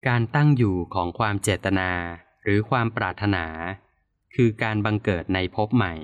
การตั้งอยู่ของความเจตนาหรือความปรารถนาคือการบังเกิดในภพใหม่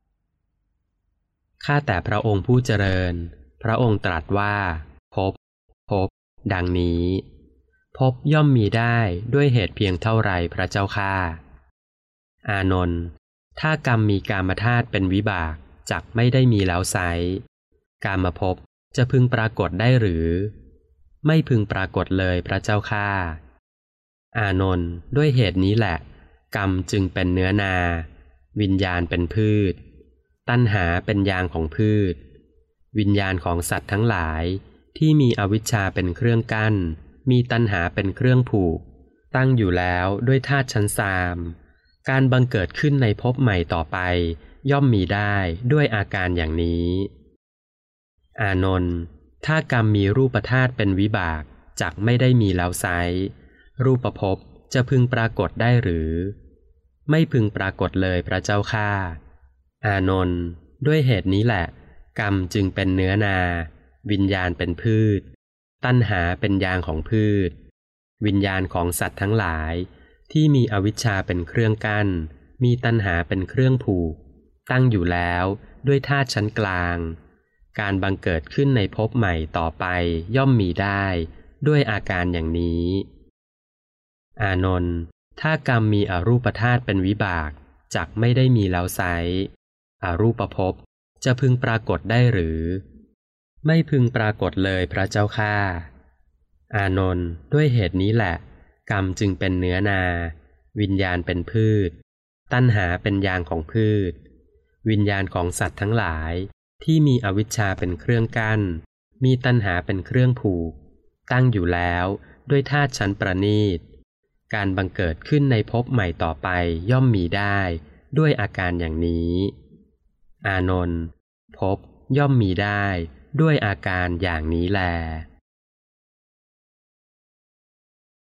ข้าแต่พระองค์ผู้เจริญพระองค์ตรัสว่าภพดังนี้ภพย่อมมีได้ด้วยเหตุเพียงเท่าไรพระเจ้าข้าอานนท์ถ้ากรรมมีกามธาตุเป็นวิบากจักไม่ได้มีแล้วไซร้กามภพจะพึงปรากฏได้หรือไม่พึงปรากฏเลยพระเจ้าข้าอานนท์ด้วยเหตุนี้แหละกรรมจึงเป็นเนื้อนาวิญญาณเป็นพืชตัณหาเป็นยางของพืชวิญญาณของสัตว์ทั้งหลายที่มีอวิชชาเป็นเครื่องกั้นมีตัณหาเป็นเครื่องผูกตั้งอยู่แล้วด้วยธาตุชั้นสามการบังเกิดขึ้นในภพใหม่ต่อไปย่อมมีได้ด้วยอาการอย่างนี้อานนท์ถ้ากรรมมีรูปธาตุเป็นวิบากจักไม่ได้มีแล้วไซร้รูปภพจะพึงปรากฏได้หรือไม่พึงปรากฏเลยพระเจ้าข้าอานนท์ด้วยเหตุนี้แหละกรรมจึงเป็นเนื้อนาวิญญาณเป็นพืชตัณหาเป็นยางของพืชวิญญาณของสัตว์ทั้งหลายที่มีอวิชชาเป็นเครื่องกั้นมีตัณหาเป็นเครื่องผูกตั้งอยู่แล้วด้วยธาตุชั้นกลางการบังเกิดขึ้นในภพใหม่ต่อไปย่อมมีได้ด้วยอาการอย่างนี้อานนท์ถ้ากรรมมีอรูปธาตุเป็นวิบากจักไม่ได้มีแล้วไซร้อรูปภพจะพึงปรากฏได้หรือไม่พึงปรากฏเลยพระเจ้าข้าอานนท์ด้วยเหตุนี้แหละกรรมจึงเป็นเนื้อนาวิญญาณเป็นพืชตัณหาเป็นยางของพืชวิญญาณของสัตว์ทั้งหลายที่มีอวิชชาเป็นเครื่องกั้นมีตัณหาเป็นเครื่องผูกตั้งอยู่แล้วด้วยธาตุชั้นประณีตการบังเกิดขึ้นในภพใหม่ต่อไปย่อมมีได้ด้วยอาการอย่างนี้อานนท์ภพย่อมมีได้ด้วยอาการอย่างนี้แล